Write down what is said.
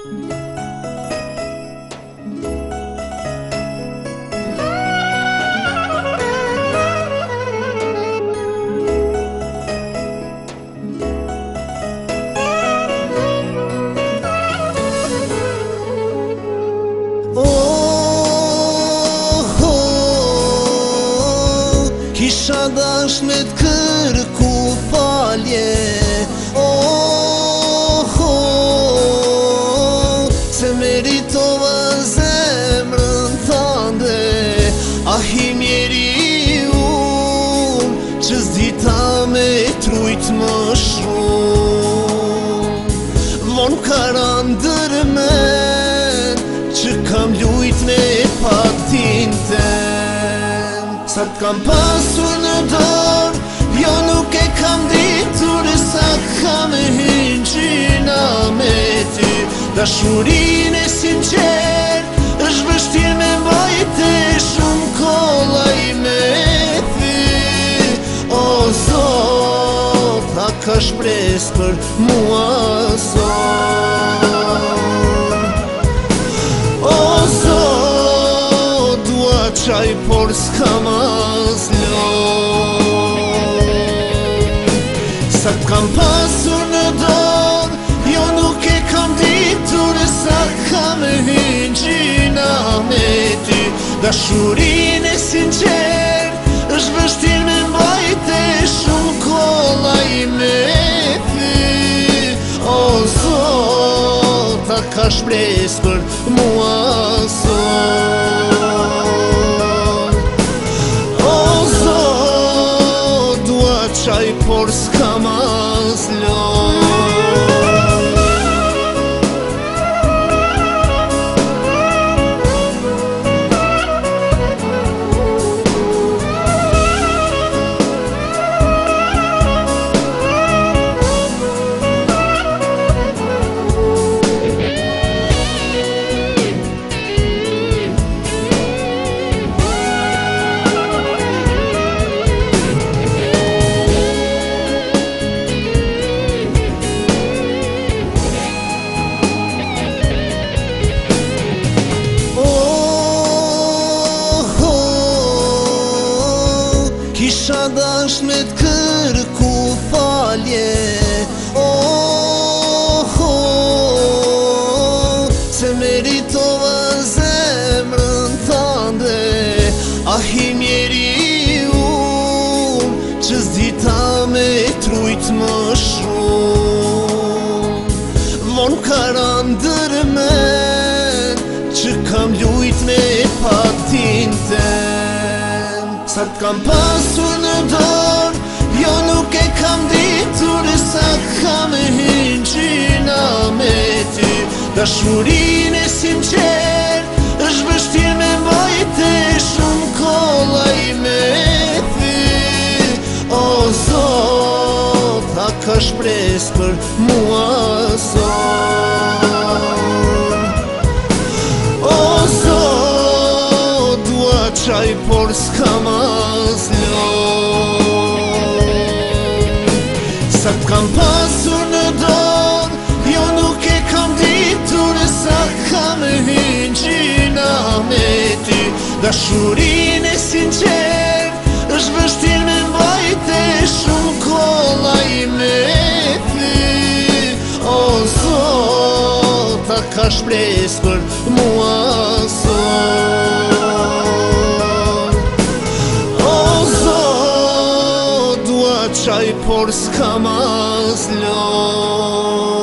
Kisha dash me t'kërku falje, se meritova zemrën tande. Ahi mjeri unë që s'dita me trujt më shumë. Mon kara ndërmen që kam lujt me patinte. Sa t'kam pasur në dorë, jo nuk e kam ditur sa kam hynë gjyna me ty. Dashurinë e sinqer është vështirë me mbajte shumë kollaj me ty. O Zot, a ka shpresë për mua sot? O Zot, dua qaj por s'kam as lojë. Sa t'kam pasur në dorë, jo nuk e kam ditur sa kam hynë gjyna me ty. Dashurinë e sinqer është vështirë me mbajte shumë kollaj me ty. O Zot, a ka shpresë për mua sot? O Zot, dua qaj por s'kam as lojë. Kisha dash me t'kërku falje, se meritova zemrën tande. Ahi mjeri unë që s'dita me trujt më shumë. Mon kara ndërmen që kam lujt me patinte. Sa t'kam pasur në dorë, jo nuk e kam ditur sa kam hynë gjyna me ty. Dashurinë e sinqer është vështirë me mbajte shumë kollaj me ty. O Zot, a ka shpresë për mua sot? O Zot, dua qaj por s'kam as lojë. Sa t'kam pasur në dorë, jo nuk e kam ditur sa kam hynë gjyna me ty. Dashurinë e sinqer është vështirë me mbajte shumë kollaj me ty. O Zot, a ka shpresë për mua sot? Qaj por s'kam as lojë.